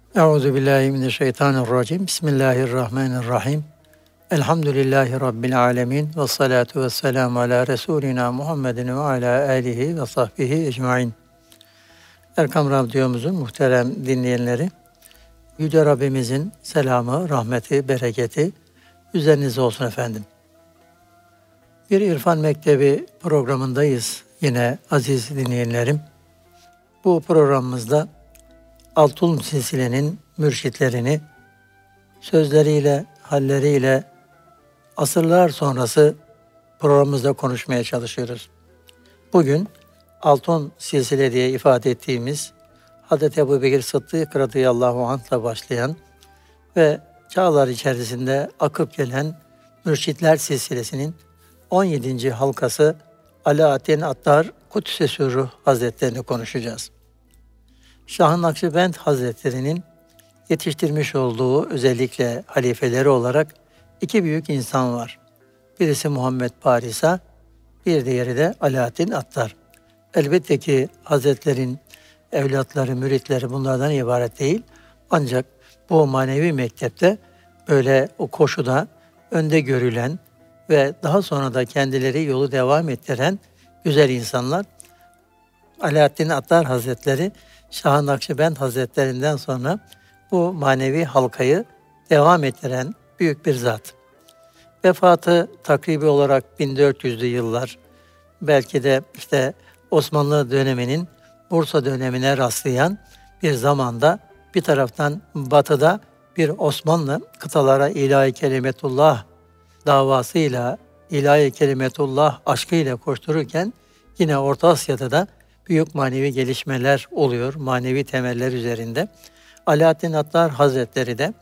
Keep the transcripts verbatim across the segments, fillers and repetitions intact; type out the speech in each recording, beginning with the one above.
Euzubillahimineşşeytanirracim. Bismillahirrahmanirrahim. Elhamdülillahi Rabbil alemin. Ve salatu ve selamu ala Resulina Muhammedin ve ala alihi ve sahbihi ecmain. Erkam Radyomuzun muhterem dinleyenleri, Yüce Rabbimizin selamı, rahmeti, bereketi üzerinize olsun efendim. Bir İrfan Mektebi programındayız yine aziz dinleyenlerim. Bu programımızda Altun Silsile'nin mürşitlerini sözleriyle, halleriyle asırlar sonrası programımızda konuşmaya çalışıyoruz. Bugün Altun Silsile diye ifade ettiğimiz Hazreti Ebubekir Sıddık radıyallahu anh'la başlayan ve çağlar içerisinde akıp gelen Mürşitler Silsilesi'nin on yedinci halkası Alaaddin Attar Kudüs-i Sürruh Hazretlerini konuşacağız. Şah-ı Nakşibend Hazretleri'nin yetiştirmiş olduğu özellikle halifeleri olarak iki büyük insan var. Birisi Muhammed Parisa, bir diğeri de Alaaddin Attar. Elbette ki Hazretlerin evlatları, müritleri bunlardan ibaret değil. Ancak bu manevi mektepte böyle o koşuda önde görülen ve daha sonra da kendileri yolu devam ettiren güzel insanlar. Alaaddin Attar Hazretleri, Şah-ı Nakşibend Hazretlerinden sonra bu manevi halkayı devam ettiren büyük bir zat. Vefatı takribi olarak bin dört yüzlü yıllar, belki de işte Osmanlı döneminin Bursa dönemine rastlayan bir zamanda bir taraftan batıda bir Osmanlı kıtalara ilahi kelimetullah davasıyla, ilahi kelimetullah aşkıyla koştururken yine Orta Asya'da da büyük manevi gelişmeler oluyor, manevi temeller üzerinde. Alaaddin Attar Hazretleri de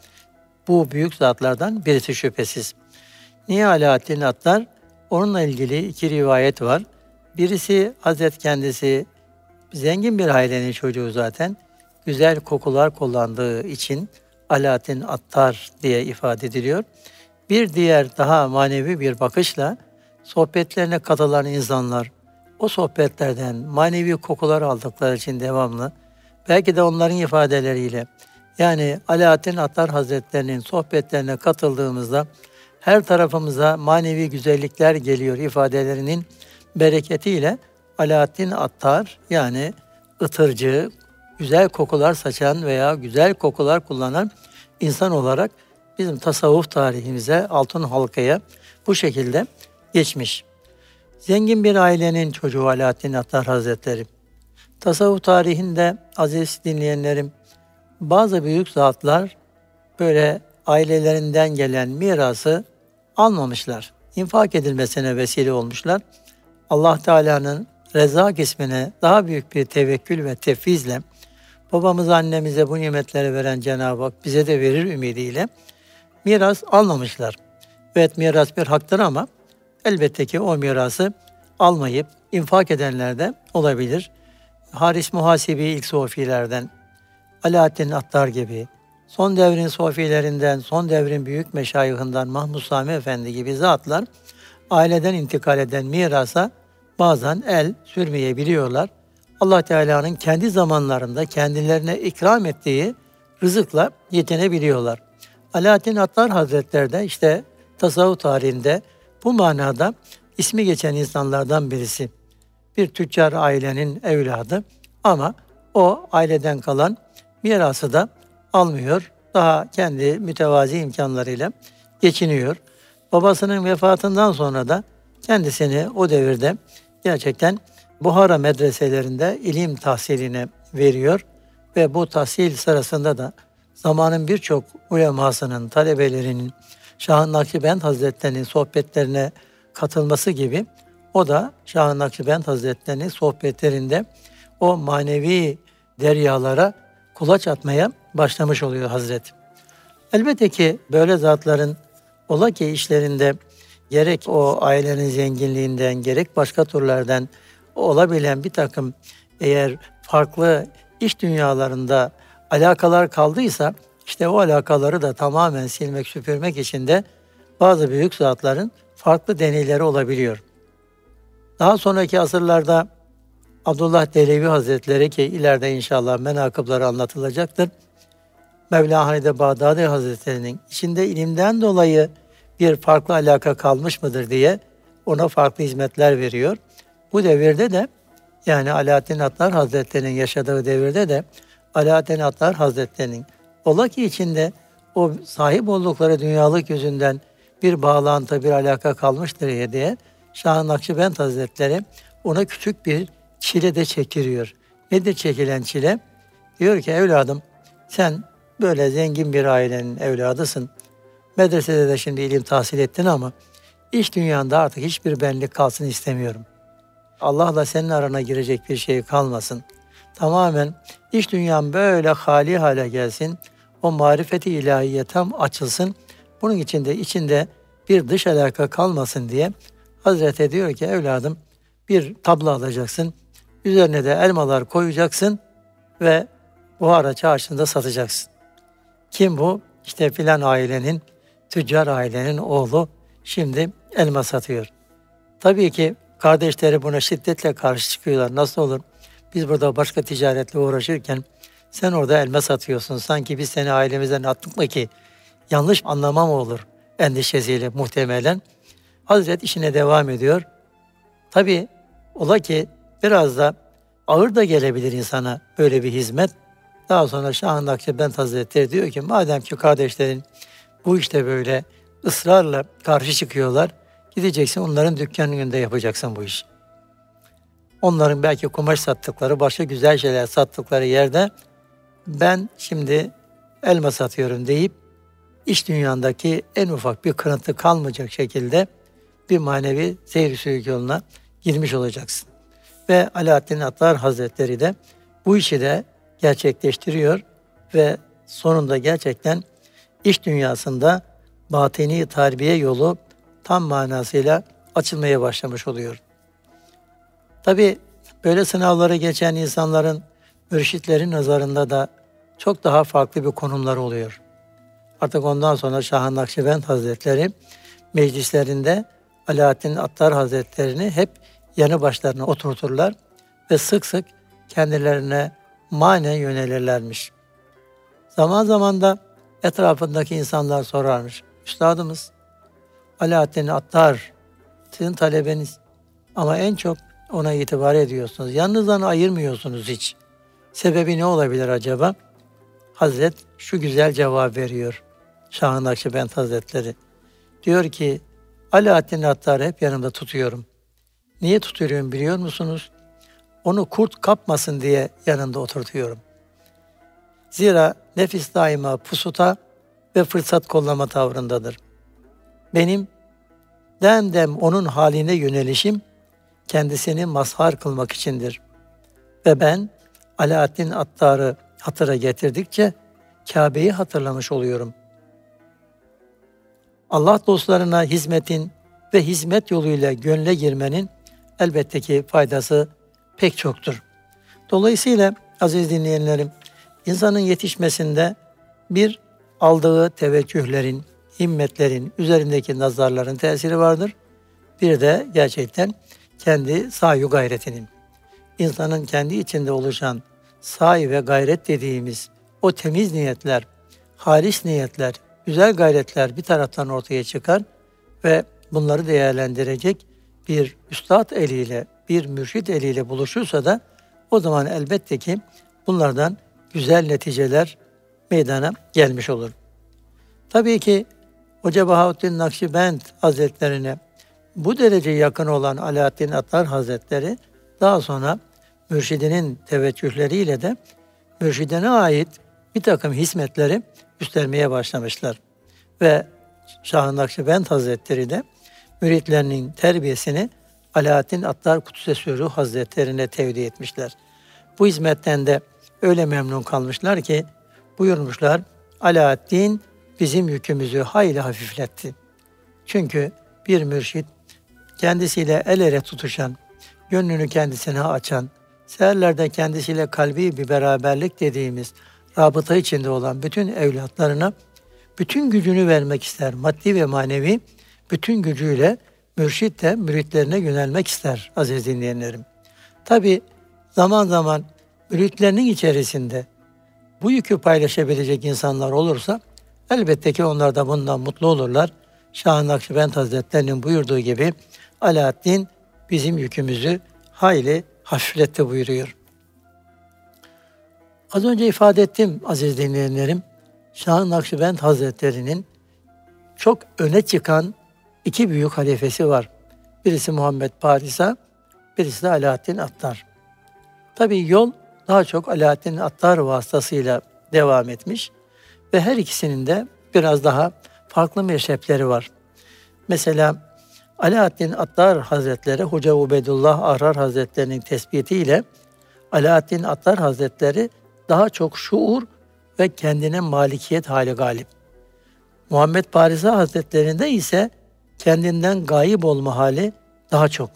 bu büyük zatlardan birisi şüphesiz. Niye Alaaddin Attar? Onunla ilgili iki rivayet var. Birisi Hazret kendisi zengin bir ailenin çocuğu zaten. Güzel kokular kullandığı için Alaaddin Attar diye ifade ediliyor. Bir diğer daha manevi bir bakışla sohbetlerine katılan insanlar, o sohbetlerden manevi kokular aldıkları için devamlı, belki de onların ifadeleriyle, yani Alaaddin Attar Hazretlerinin sohbetlerine katıldığımızda her tarafımıza manevi güzellikler geliyor ifadelerinin bereketiyle Alaaddin Attar, yani ıtırcı, güzel kokular saçan veya güzel kokular kullanan insan olarak bizim tasavvuf tarihimize, altın halkaya bu şekilde geçmiş. Zengin bir ailenin çocuğu Alaaddin Attar Hazretleri. Tasavvuf tarihinde aziz dinleyenlerim, bazı büyük zatlar böyle ailelerinden gelen mirası almamışlar. İnfak edilmesine vesile olmuşlar. Allah Teala'nın Rezzak ismine daha büyük bir tevekkül ve tefvizle babamıza, annemize bu nimetleri veren Cenab-ı Hak bize de verir ümidiyle miras almamışlar. Evet, miras bir haktır ama elbette ki o mirası almayıp infak edenler de olabilir. Haris Muhasibi ilk sofilerden, Alaaddin Attar gibi, son devrin sofilerinden, son devrin büyük meşayihinden Mahmud Sami Efendi gibi zatlar aileden intikal eden mirasa bazen el sürmeyebiliyorlar. Allah Teala'nın kendi zamanlarında kendilerine ikram ettiği rızıkla yetinebiliyorlar. Alaaddin Attar Hazretleri de işte tasavvuf tarihinde bu manada ismi geçen insanlardan birisi. Bir tüccar ailenin evladı ama o aileden kalan mirası da almıyor. Daha kendi mütevazi imkanlarıyla geçiniyor. Babasının vefatından sonra da kendisini o devirde gerçekten Buhara medreselerinde ilim tahsiline veriyor ve bu tahsil sırasında da zamanın birçok ulemasının, talebelerinin, Şah-ı Nakşibend Hazretleri'nin sohbetlerine katılması gibi o da Şah-ı Nakşibend Hazretleri'nin sohbetlerinde o manevi deryalara kulaç atmaya başlamış oluyor Hazret. Elbette ki böyle zatların ola ki işlerinde gerek o ailenin zenginliğinden gerek başka türlerden olabilen bir takım eğer farklı iş dünyalarında alakalar kaldıysa işte o alakaları da tamamen silmek, süpürmek için de bazı büyük zatların farklı deneyleri olabiliyor. Daha sonraki asırlarda Abdullah Dehlevi Hazretleri, ki ileride inşallah menakıpları anlatılacaktır, Mevla Halid-i Bağdadi Hazretleri'nin içinde ilimden dolayı bir farklı alaka kalmış mıdır diye ona farklı hizmetler veriyor. Bu devirde de yani Alaaddin Attar Hazretleri'nin yaşadığı devirde de Alaaddin Attar Hazretleri'nin ola ki içinde o sahip oldukları dünyalık yüzünden bir bağlantı, bir alaka kalmıştır diye Şah-ı Nakşibend Hazretleri ona küçük bir çile de çekiriyor. Nedir çekilen çile? Diyor ki evladım sen böyle zengin bir ailenin evladısın. Medresede de şimdi ilim tahsil ettin ama iş dünyanda artık hiçbir benlik kalsın istemiyorum. Allah'la senin arana girecek bir şey kalmasın. Tamamen iş dünyan böyle hali hale gelsin. O marifeti ilahiye tam açılsın. Bunun için de içinde bir dış alaka kalmasın diye Hazreti diyor ki evladım bir tablo alacaksın. Üzerine de elmalar koyacaksın ve Buhara çarşısında satacaksın. Kim bu? İşte filan ailenin, tüccar ailenin oğlu şimdi elma satıyor. Tabii ki kardeşleri buna şiddetle karşı çıkıyorlar. Nasıl olur? Biz burada başka ticaretle uğraşırken sen orada elma satıyorsun. Sanki biz seni ailemizden attık mı ki yanlış anlama mı olur endişesiyle muhtemelen. Hazret işine devam ediyor. Tabii ola ki biraz da ağır da gelebilir insana böyle bir hizmet. Daha sonra Şah-ı Nakşibend Hazretleri diyor ki madem ki kardeşlerin bu işte böyle ısrarla karşı çıkıyorlar, gideceksin onların dükkanının önünde yapacaksın bu işi. Onların belki kumaş sattıkları, başka güzel şeyler sattıkları yerde ben şimdi elma satıyorum deyip iş dünyandaki en ufak bir kırıntı kalmayacak şekilde bir manevi seyir sülük yoluna girmiş olacaksın. Ve Alaaddin Attar Hazretleri de bu işi de gerçekleştiriyor ve sonunda gerçekten iş dünyasında batini terbiye yolu tam manasıyla açılmaya başlamış oluyor. Tabii böyle sınavları geçen insanların, mürşitlerin nazarında da çok daha farklı bir konumları oluyor. Artık ondan sonra Şah-ı Nakşibend Hazretleri meclislerinde Alaaddin Attar Hazretlerini hep yanı başlarına oturturlar ve sık sık kendilerine manen yönelirlermiş. Zaman zaman da etrafındaki insanlar sorarmış. Üstadımız Alaaddin Attar sizin talebeniz ama en çok ona itibar ediyorsunuz. Yanınızdan ayırmıyorsunuz hiç. Sebebi ne olabilir acaba? Hazret şu güzel cevap veriyor Şah-ı Nakşibend Hazretleri. Diyor ki Alaaddin Attar'ı hep yanımda tutuyorum. Niye tutuyorum biliyor musunuz? Onu kurt kapmasın diye yanında oturtuyorum. Zira nefis daima pusuta ve fırsat kollama tavrındadır. Benim dem dem onun haline yönelişim kendisini mazhar kılmak içindir. Ve ben Alaaddin Attar'ı hatıra getirdikçe Kabe'yi hatırlamış oluyorum. Allah dostlarına hizmetin ve hizmet yoluyla gönle girmenin elbette ki faydası pek çoktur. Dolayısıyla aziz dinleyenlerim, insanın yetişmesinde bir aldığı teveccühlerin, himmetlerin, üzerindeki nazarların tesiri vardır. Bir de gerçekten kendi sahi gayretinin. İnsanın kendi içinde oluşan sahi ve gayret dediğimiz o temiz niyetler, halis niyetler, güzel gayretler bir taraftan ortaya çıkar ve bunları değerlendirecek bir üstad eliyle, bir mürşit eliyle buluşursa da o zaman elbette ki bunlardan güzel neticeler meydana gelmiş olur. Tabii ki Hoca Bahaüddin Nakşibend Hazretlerine bu derece yakın olan Alaaddin Attar Hazretleri daha sonra mürşidinin teveccühleriyle de mürşidine ait bir takım hizmetleri üstlenmeye başlamışlar. Ve Şah-ı Nakşibend Hazretleri de müritlerinin terbiyesini Alaaddin Attar Kudsesi Ruh Hazretlerine tevdi etmişler. Bu hizmetten de öyle memnun kalmışlar ki buyurmuşlar, Alaaddin bizim yükümüzü hayli hafifletti. Çünkü bir mürşit kendisiyle el ele tutuşan, gönlünü kendisine açan, seherlerde kendisiyle kalbi bir beraberlik dediğimiz rabıta içinde olan bütün evlatlarına bütün gücünü vermek ister. Maddi ve manevi bütün gücüyle mürşit de müritlerine yönelmek ister aziz dinleyenlerim. Tabi zaman zaman müritlerinin içerisinde bu yükü paylaşabilecek insanlar olursa elbette ki onlar da bundan mutlu olurlar. Şah-ı Nakşibend Hazretleri'nin buyurduğu gibi Alaaddin bizim yükümüzü hayli hafifletti buyuruyor. Az önce ifade ettim aziz dinleyenlerim. Şah-ı Nakşibend Hazretleri'nin çok öne çıkan iki büyük halifesi var. Birisi Muhammed Parisa, birisi de Alaaddin Attar. Tabii yol daha çok Alaaddin Attar vasıtasıyla devam etmiş ve her ikisinin de biraz daha farklı meşrepleri var. Mesela Alaaddin Attar Hazretleri, Hoca Ubedullah Ahrar Hazretleri'nin tespitiyle Alaaddin Attar Hazretleri daha çok şuur ve kendine malikiyet hali galip. Muhammed Parisa Hazretleri'nde ise kendinden gayip olma hali daha çok.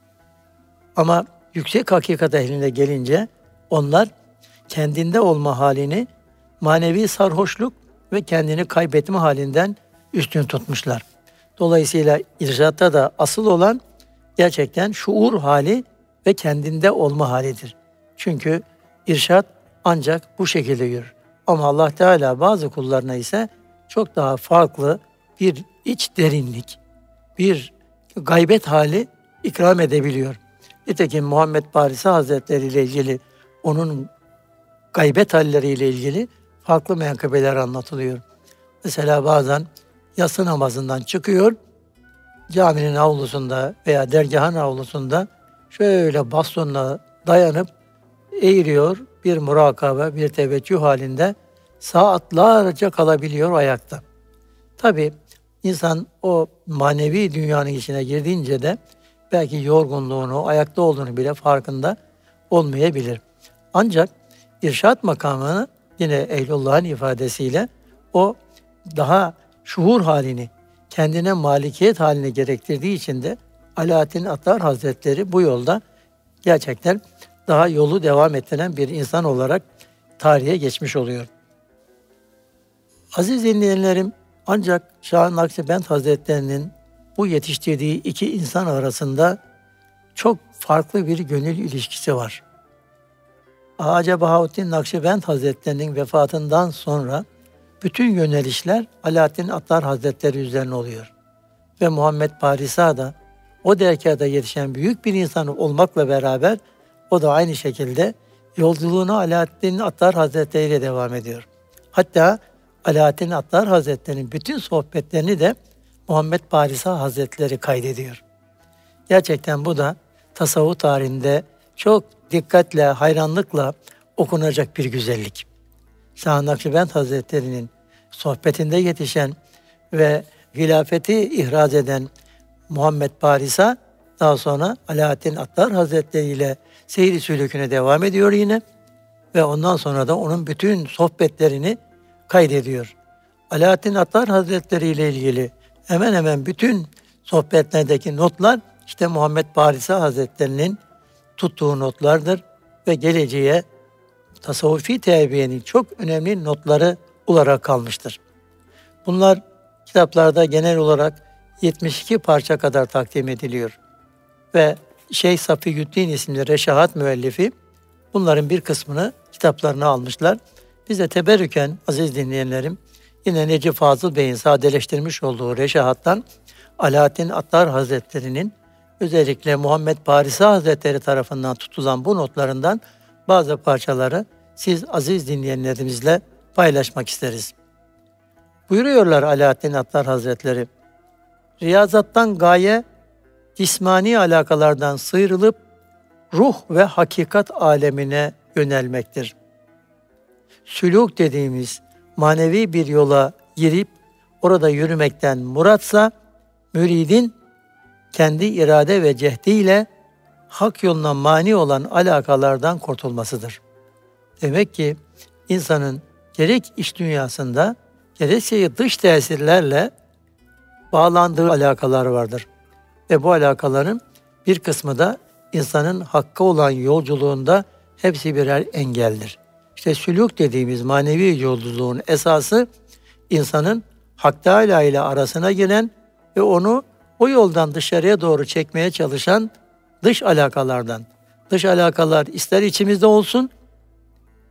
Ama yüksek hakikat ehline gelince onlar kendinde olma halini manevi sarhoşluk ve kendini kaybetme halinden üstün tutmuşlar. Dolayısıyla irşatta da asıl olan gerçekten şuur hali ve kendinde olma halidir. Çünkü irşat ancak bu şekilde yürür. Ama Allah Teala bazı kullarına ise çok daha farklı bir iç derinlik, bir gaybet hali ikram edebiliyor. Nitekim Muhammed Parisa Hazretleri ile ilgili, onun gaybet halleriyle ilgili farklı menkıbeler anlatılıyor. Mesela bazen yatsı namazından çıkıyor, caminin avlusunda veya dergahın avlusunda şöyle bastonla dayanıp eğiliyor, bir murakabe, bir teveccüh halinde saatlerce kalabiliyor ayakta. Tabii insan o manevi dünyanın içine girdiğince de belki yorgunluğunu, ayakta olduğunu bile farkında olmayabilir. Ancak irşat makamını yine Ehlullah'ın ifadesiyle o daha şuur halini, kendine malikiyet halini gerektirdiği için de Alaaddin Attar Hazretleri bu yolda gerçekten daha yolu devam ettiren bir insan olarak tarihe geçmiş oluyor. Aziz dinleyenlerim, ancak Şah-ı Nakşibend Hazretleri'nin bu yetiştirdiği iki insan arasında çok farklı bir gönül ilişkisi var. Hacı Bahaüddin Nakşibend Hazretleri'nin vefatından sonra bütün yönelişler Alaaddin Attar Hazretleri üzerine oluyor. Ve Muhammed Parisa da o dergâhta yetişen büyük bir insan olmakla beraber o da aynı şekilde yolculuğuna Alaaddin Attar Hazretleri ile devam ediyor. Hatta Alaaddin Attar Hazretleri'nin bütün sohbetlerini de Muhammed Parisa Hazretleri kaydediyor. Gerçekten bu da tasavvuf tarihinde çok dikkatle, hayranlıkla okunacak bir güzellik. Şah-ı Nakşibend Hazretleri'nin sohbetinde yetişen ve hilafeti ihraz eden Muhammed Parisa daha sonra Alaaddin Attar Hazretleri ile seyri sülüküne devam ediyor yine ve ondan sonra da onun bütün sohbetlerini kaydediyor. Alaaddin Attar Hazretleri ile ilgili hemen hemen bütün sohbetlerdeki notlar işte Muhammed Parisa Hazretleri'nin tuttuğu notlardır ve geleceğe tasavvufi terbiyenin çok önemli notları olarak kalmıştır. Bunlar kitaplarda genel olarak yetmiş iki parça kadar takdim ediliyor. Ve Şeyh Safiyüddin isimli Reşahat müellifi bunların bir kısmını kitaplarına almışlar. Biz de teberrüken aziz dinleyenlerim yine Necip Fazıl Bey'in sadeleştirmiş olduğu Reşahat'tan Alaaddin Attar Hazretleri'nin özellikle Muhammed Parisa Hazretleri tarafından tutulan bu notlarından bazı parçaları siz aziz dinleyenlerimizle paylaşmak isteriz. Buyuruyorlar Alaaddin Attar Hazretleri, riyazattan gaye, cismani alakalardan sıyrılıp ruh ve hakikat alemine yönelmektir. Sülûk dediğimiz manevi bir yola girip orada yürümekten muratsa, müridin kendi irade ve cehdiyle hak yoluna mani olan alakalardan kurtulmasıdır. Demek ki insanın gerek iç dünyasında gerekse dış tesirlerle bağlandığı alakalar vardır. Ve bu alakaların bir kısmı da insanın hakka olan yolculuğunda hepsi birer engeldir. İşte sülûk dediğimiz manevi yolculuğun esası insanın Hak Teâlâ ile arasına giren ve onu o yoldan dışarıya doğru çekmeye çalışan dış alakalardan. Dış alakalar ister içimizde olsun,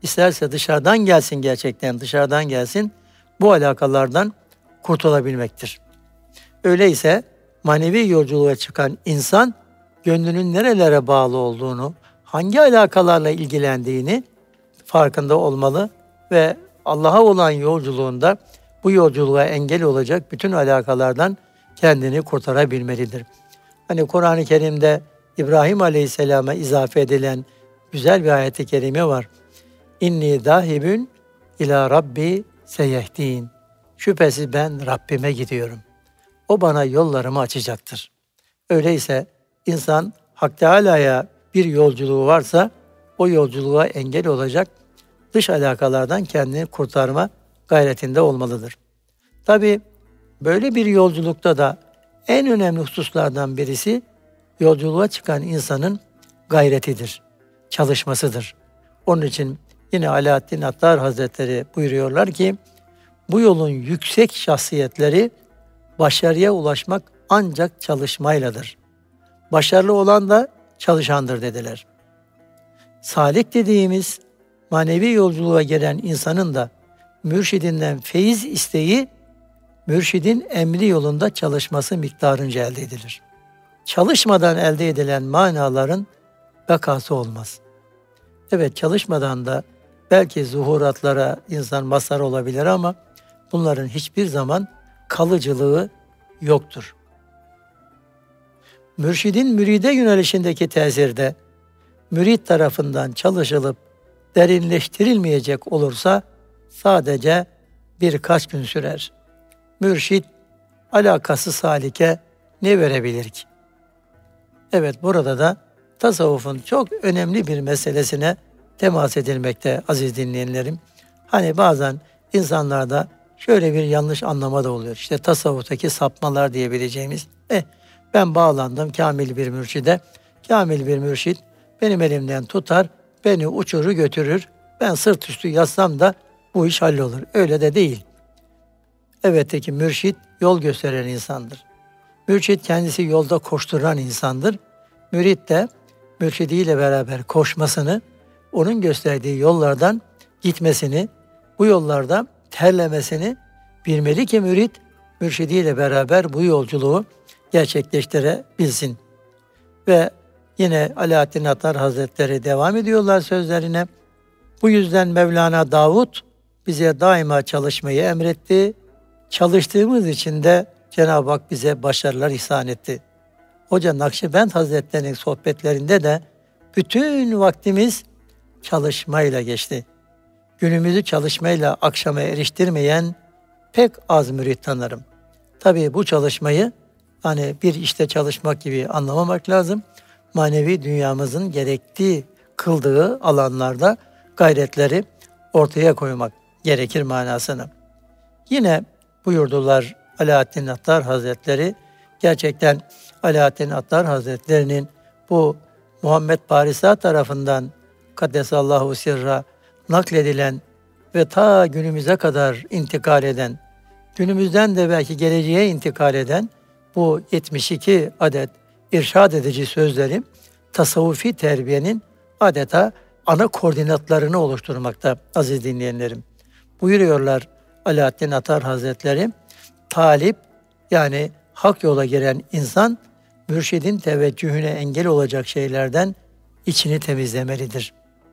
isterse dışarıdan gelsin, gerçekten dışarıdan gelsin, bu alakalardan kurtulabilmektir. Öyleyse manevi yolculuğa çıkan insan gönlünün nerelere bağlı olduğunu, hangi alakalarla ilgilendiğini farkında olmalı ve Allah'a olan yolculuğunda bu yolculuğa engel olacak bütün alakalardan kendini kurtarabilmelidir. Hani Kur'an-ı Kerim'de İbrahim Aleyhisselam'a izafe edilen güzel bir ayet-i kerime var. İnni zâhibün ila Rabbi seyehdin. Şüphesiz ben Rabbime gidiyorum. O bana yollarımı açacaktır. Öyleyse insan Hak Teâlâ'ya bir yolculuğu varsa o yolculuğa engel olacak dış alakalardan kendini kurtarma gayretinde olmalıdır. Tabii böyle bir yolculukta da en önemli hususlardan birisi yolculuğa çıkan insanın gayretidir, çalışmasıdır. Onun için yine Alaaddin Attar Hazretleri buyuruyorlar ki, bu yolun yüksek şahsiyetleri başarıya ulaşmak ancak çalışmayladır. Başarılı olan da çalışandır dediler. Salik dediğimiz manevi yolculuğa gelen insanın da mürşidinden feyiz isteği, mürşidin emri yolunda çalışması miktarınca elde edilir. Çalışmadan elde edilen manaların bekası olmaz. Evet, çalışmadan da belki zuhuratlara insan mazhar olabilir ama bunların hiçbir zaman kalıcılığı yoktur. Mürşidin müride yönelişindeki tesirde mürit tarafından çalışılıp derinleştirilmeyecek olursa sadece birkaç gün sürer. Mürşid alakası salike ne verebilir ki? Evet, burada da tasavvufun çok önemli bir meselesine temas edilmekte aziz dinleyenlerim. Hani bazen insanlarda şöyle bir yanlış anlama da oluyor. İşte tasavvuftaki sapmalar diyebileceğimiz. Eh, ben bağlandım kamil bir mürşide. Kamil bir mürşid benim elimden tutar, beni uçurur götürür. Ben sırt üstü yatsam da bu iş hallolur. Öyle de değil. Elbette ki mürşid yol gösteren insandır. Mürşid kendisi yolda koşturan insandır. Mürit de mürşidiyle beraber koşmasını, onun gösterdiği yollardan gitmesini, bu yollarda terlemesini bilmeli ki mürit, mürşidiyle beraber bu yolculuğu gerçekleştirebilsin. Ve yine Alaaddin Attar Hazretleri devam ediyorlar sözlerine. Bu yüzden Mevlana Davud bize daima çalışmayı emretti. Çalıştığımız için de Cenab-ı Hak bize başarılar ihsan etti. Hoca Nakşibend Hazretleri'nin sohbetlerinde de bütün vaktimiz çalışmayla geçti. Günümüzü çalışmayla akşama eriştirmeyen pek az mürit tanırım. Tabii bu çalışmayı hani bir işte çalışmak gibi anlamamak lazım. Manevi dünyamızın gerektiği, kıldığı alanlarda gayretleri ortaya koymak gerekir manasını. Yine buyurdular Alaaddin Attar Hazretleri, gerçekten Alaaddin Attar Hazretleri'nin bu Muhammed Parisa tarafından Kaddesallahu sirra nakledilen ve ta günümüze kadar intikal eden, günümüzden de belki geleceğe intikal eden bu yetmiş iki adet irşad edici sözleri tasavvufi terbiyenin adeta ana koordinatlarını oluşturmakta aziz dinleyenlerim. Buyuruyorlar Alaaddin Attar Hazretleri, talip yani hak yola giren insan mürşidin teveccühüne engel olacak şeylerden içini temizlemelidir.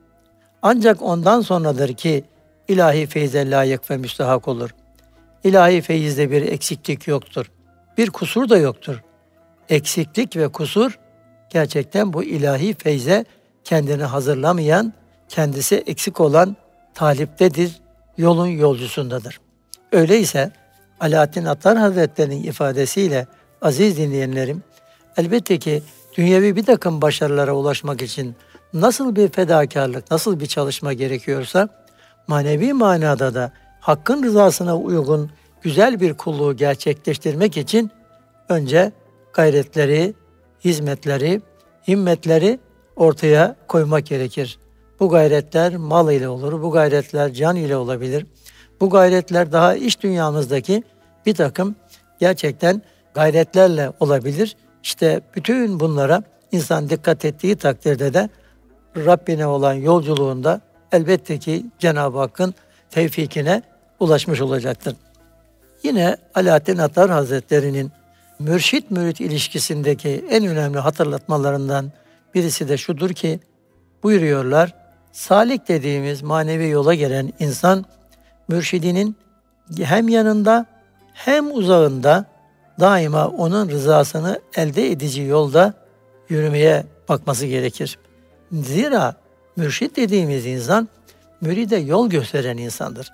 Ancak ondan sonradır ki ilahi feyze layık ve müstahak olur. İlahi feyizde bir eksiklik yoktur. Bir kusur da yoktur. Eksiklik ve kusur gerçekten bu ilahi feyze kendini hazırlamayan, kendisi eksik olan taliptedir, yolun yolcusundadır. Öyleyse Alaaddin Attar Hazretleri'nin ifadesiyle aziz dinleyenlerim, elbette ki dünyevi bir takım başarılara ulaşmak için nasıl bir fedakarlık, nasıl bir çalışma gerekiyorsa, manevi manada da Hakk'ın rızasına uygun güzel bir kulluğu gerçekleştirmek için önce gayretleri, hizmetleri, himmetleri ortaya koymak gerekir. Bu gayretler mal ile olur, bu gayretler can ile olabilir. Bu gayretler daha iç dünyamızdaki bir takım gerçekten gayretlerle olabilir. İşte bütün bunlara insan dikkat ettiği takdirde de Rabbine olan yolculuğunda elbette ki Cenab-ı Hakk'ın tevfikine ulaşmış olacaktır. Yine Alaaddin Attar Hazretleri'nin mürşit-mürit ilişkisindeki en önemli hatırlatmalarından birisi de şudur ki, buyuruyorlar, salik dediğimiz manevi yola gelen insan, mürşidinin hem yanında hem uzağında daima onun rızasını elde edici yolda yürümeye bakması gerekir. Zira mürşit dediğimiz insan, müride yol gösteren insandır.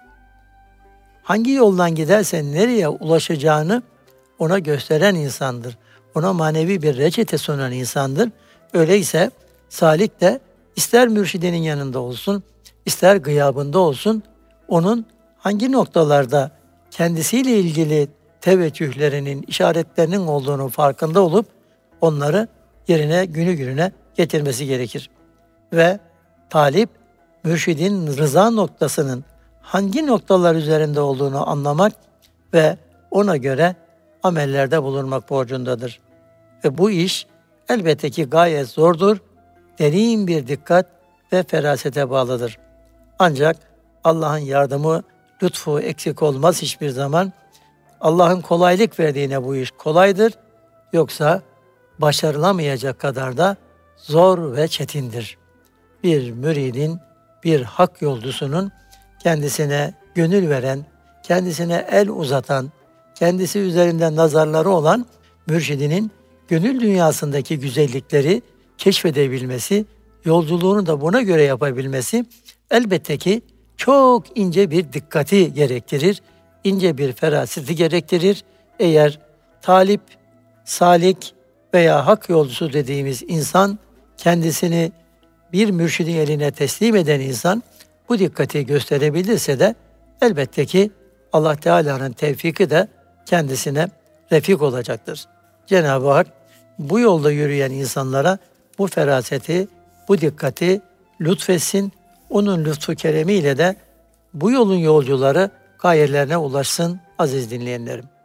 Hangi yoldan giderse nereye ulaşacağını ona gösteren insandır. Ona manevi bir reçete sunan insandır. Öyleyse salik de ister mürşidinin yanında olsun, ister gıyabında olsun, onun hangi noktalarda kendisiyle ilgili teveccühlerinin, işaretlerinin olduğunu farkında olup onları yerine günü gününe getirmesi gerekir. Ve talip, mürşidin rıza noktasının hangi noktalar üzerinde olduğunu anlamak ve ona göre amellerde bulunmak borcundadır. Ve bu iş elbette ki gayet zordur, derin bir dikkat ve ferasete bağlıdır. Ancak Allah'ın yardımı, lütfu eksik olmaz hiçbir zaman. Allah'ın kolaylık verdiğine bu iş kolaydır. Yoksa başarılamayacak kadar da zor ve çetindir. Bir müridin, bir hak yolcusunun kendisine gönül veren, kendisine el uzatan, kendisi üzerinde nazarları olan mürşidinin gönül dünyasındaki güzellikleri keşfedebilmesi, yolculuğunu da buna göre yapabilmesi elbette ki çok ince bir dikkati gerektirir, ince bir feraseti gerektirir. Eğer talip, salik veya hak yolcusu dediğimiz insan, kendisini bir mürşidin eline teslim eden insan bu dikkati gösterebilirse de elbette ki Allah Teala'nın tevfiki de kendisine refik olacaktır. Cenab-ı Hak bu yolda yürüyen insanlara bu feraseti, bu dikkati lütfetsin. Onun lütfu keremiyle de bu yolun yolcuları gayelerine ulaşsın aziz dinleyenlerim.